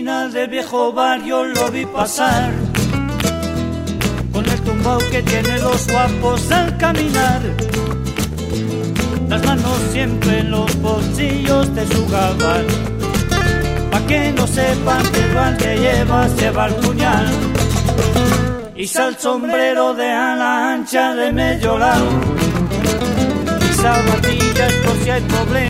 final del viejo barrio lo vi pasar, con el tumbao que tienen los guapos al caminar, las manos siempre en los bolsillos de su gabán, pa' que no sepan que al que lleva el puñal, y el sombrero de ala ancha de medio lado, y zapatillas por si hay problema.